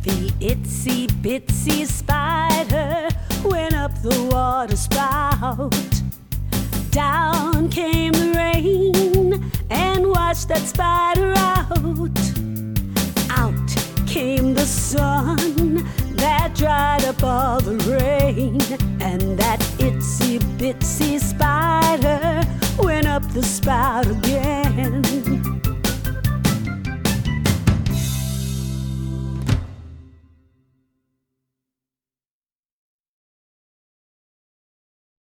The itsy bitsy spider went up the water spout. Down came the rain and washed that spider out. Out came the sun